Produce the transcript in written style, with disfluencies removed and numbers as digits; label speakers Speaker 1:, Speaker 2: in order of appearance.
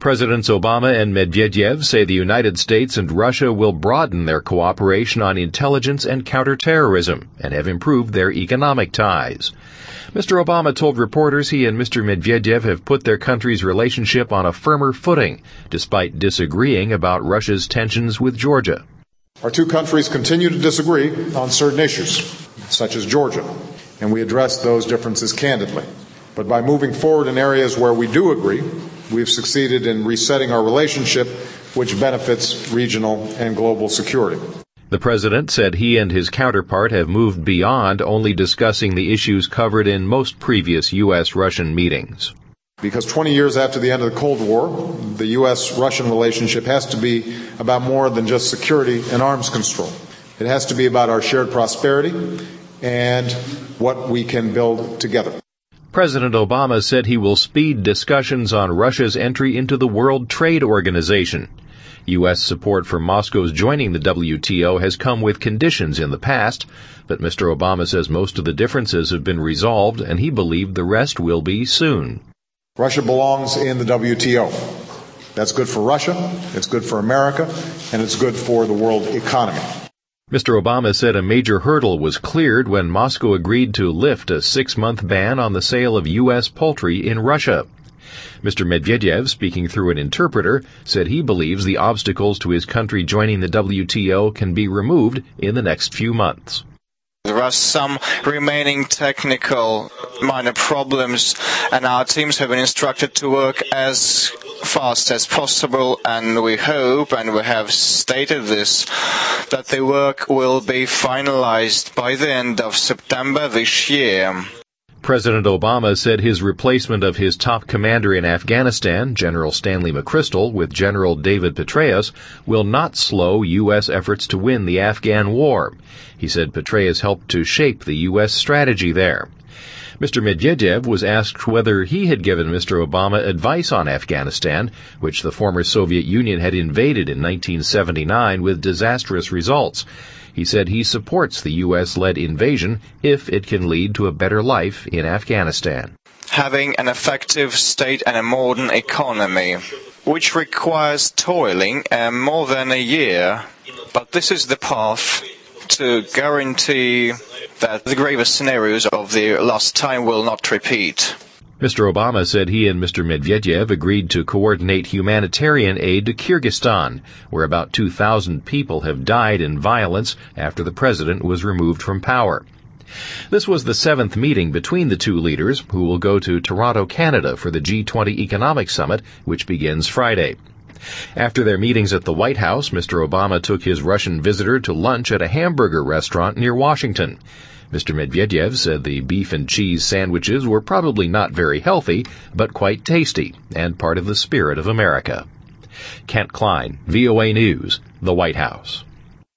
Speaker 1: Presidents Obama and Medvedev say the United States and Russia will broaden their cooperation on intelligence and counterterrorism and have improved their economic ties. Mr. Obama told reporters he and Mr. Medvedev have put their countries' relationship on a firmer footing, despite disagreeing about Russia's tensions with Georgia.
Speaker 2: Our two countries continue to disagree on certain issues, such as Georgia, and we address those differences candidly. But by moving forward in areas where we do agree, we've succeeded in resetting our relationship, which benefits regional and global security.
Speaker 1: The president said he and his counterpart have moved beyond only discussing the issues covered in most previous U.S.-Russian meetings.
Speaker 2: Because 20 years after the end of the Cold War, the U.S.-Russian relationship has to be about more than just security and arms control. It has to be about our shared prosperity and what we can build together.
Speaker 1: President Obama said he will speed discussions on Russia's entry into the World Trade Organization. U.S. support for Moscow's joining the WTO has come with conditions in the past, but Mr. Obama says most of the differences have been resolved and he believed the rest will be soon.
Speaker 2: Russia belongs in the WTO. That's good for Russia, it's good for America, and it's good for the world economy.
Speaker 1: Mr. Obama said a major hurdle was cleared when Moscow agreed to lift a 6-month ban on the sale of U.S. poultry in Russia. Mr. Medvedev, speaking through an interpreter, said he believes the obstacles to his country joining the WTO can be removed in the next few months.
Speaker 3: There are some remaining technical minor problems, and our teams have been instructed to work as fast as possible, and we hope, and we have stated this, that the work will be finalized by the end of September this year.
Speaker 1: President Obama said his replacement of his top commander in Afghanistan, General Stanley McChrystal, with General David Petraeus, will not slow U.S. efforts to win the Afghan war. He said Petraeus helped to shape the U.S. strategy there. Mr. Medvedev was asked whether he had given Mr. Obama advice on Afghanistan, which the former Soviet Union had invaded in 1979 with disastrous results. He said he supports the U.S.-led invasion if it can lead to a better life in Afghanistan.
Speaker 3: Having an effective state and a modern economy, which requires toiling more than a year, but this is the path to guarantee that the gravest scenarios of the last time will not repeat.
Speaker 1: Mr. Obama said he and Mr. Medvedev agreed to coordinate humanitarian aid to Kyrgyzstan, where about 2,000 people have died in violence after the president was removed from power. This was the 7th meeting between the two leaders, who will go to Toronto, Canada for the G20 Economic Summit, which begins Friday. After their meetings at the White House, Mr. Obama took his Russian visitor to lunch at a hamburger restaurant near Washington. Mr. Medvedev said the beef and cheese sandwiches were probably not very healthy, but quite tasty, and part of the spirit of America. Kent Klein, VOA News, the White House.